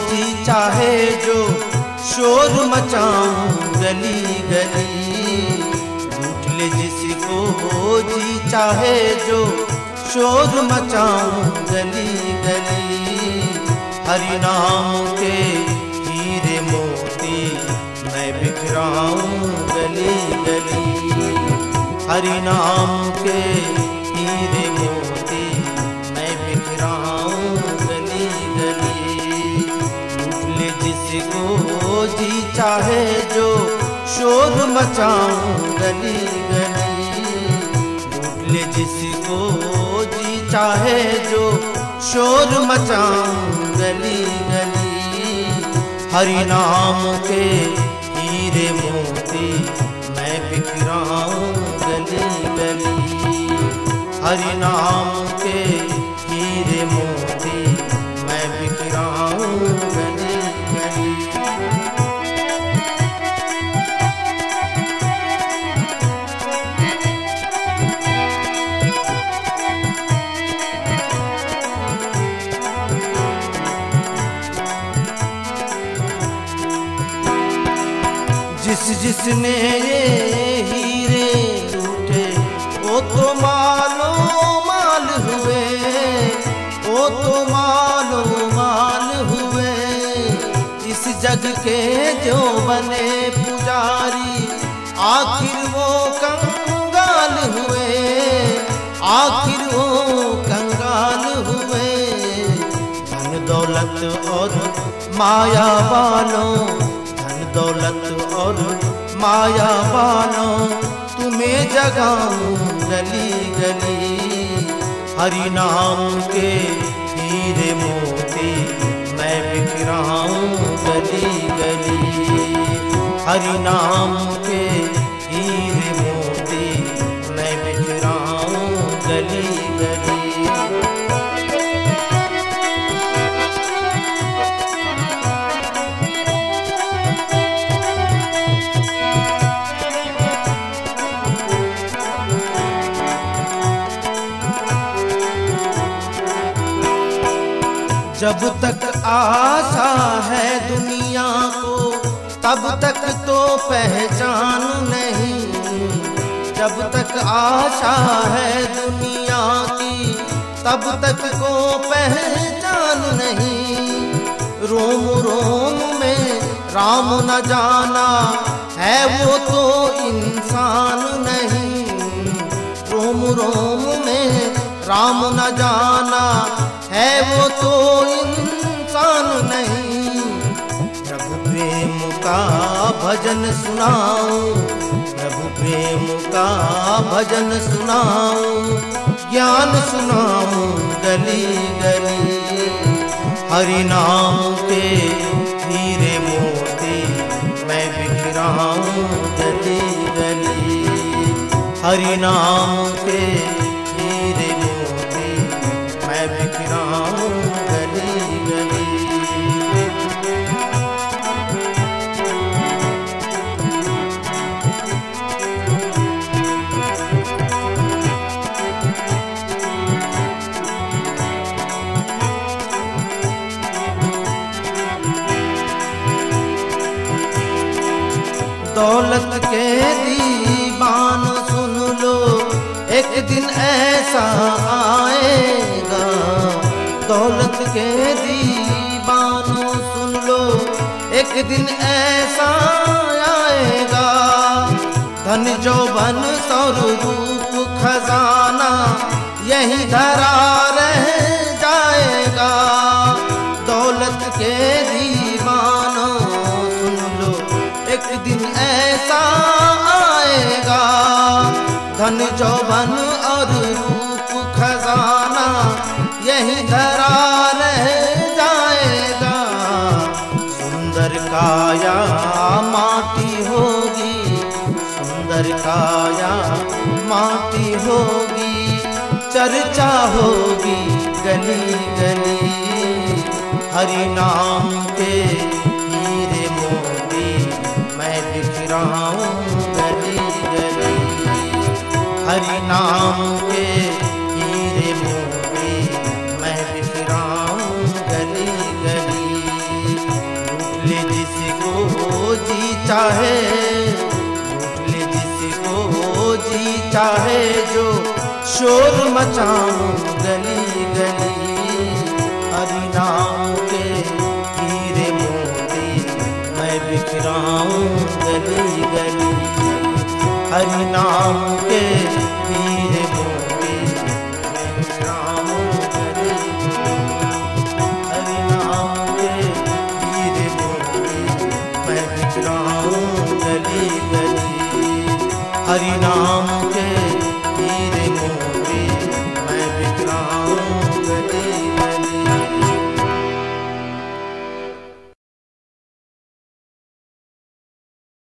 जी चाहे जो शोर मचाऊं गली गली, लूट ले जिसको जी चाहे जो शोर मचाऊं गली गली। हरि नाम के हीरे मोती मैं बिखराऊं गली गली, हरि नाम के हीरे मोती मैं बिखराऊं गली गली। लूट ले जिसको जी चाहे जो शोर मचाऊं गली गली, लूट ले जिसको जी चाहे जो शोर मचाऊं गली गली। हरि नाम के हीरे मोती मैं बिखराऊं गली गली, हरि नाम के हीरे मोती मैं बिखराऊं गली गली। जिसने ये हीरे लूटे वो तो मालो माल हुए, वो तो मालो माल हुए। इस जग के जो बने पुजारी आखिर वो कंगाल हुए, आखिर वो कंगाल हुए। धन दौलत और माया वालों, धन दौलत और माया वालों तुम्हें जगाऊं गली गली। हरि नाम के हीरे मोती मैं बिखराऊं गली गली, हरि नाम के हीरे मोती मैं बिखराऊं गली गली। जब तक आशा है दुनिया को तब तक तो पहचान नहीं, जब तक आशा है दुनिया की तब तक को पहचान नहीं। रोम रोम में राम न जाना है वो तो इंसान नहीं, रोम रोम में राम न जाना है वो तो इंसान नहीं। प्रभु प्रेम का भजन सुनाऊं, प्रभु प्रेम का भजन सुनाऊं, ज्ञान सुनाऊं गली गली। हरि नाम के हीरे मोती मैं बिखराऊं गली गली, हरि नाम के हीरे मोती मैं बिखराऊं गली गली। दौलत के दीवान सुन लो एक दिन ऐसा आएगा, दौलत के दीवानों सुन लो एक दिन ऐसा आएगा। धन जौवन सौर रूप खजाना यही धरा रह जाएगा। दौलत के दीवानों सुन लो एक दिन ऐसा आएगा। धन जौवन और रूप खजाना यही धरा रह जाएगा। सुंदर काया माटी होगी, सुंदर काया माटी होगी, चर्चा होगी गली गली। हरि नाम के हीरे मोती मैं बिखराऊं गली गली, हरि नाम के हीरे मोती मैं बिखराऊं गली गली। चाहे जो शोर मचाऊं गली गली, हरि नाम के हीरे मोती मैं बिखराऊं गली गली, हरि नाम के हीरे मोती मैं बिखराऊं गली गली, हरि नाम के हीरे मोती मैं बिखराऊं गली गली, हरि नाम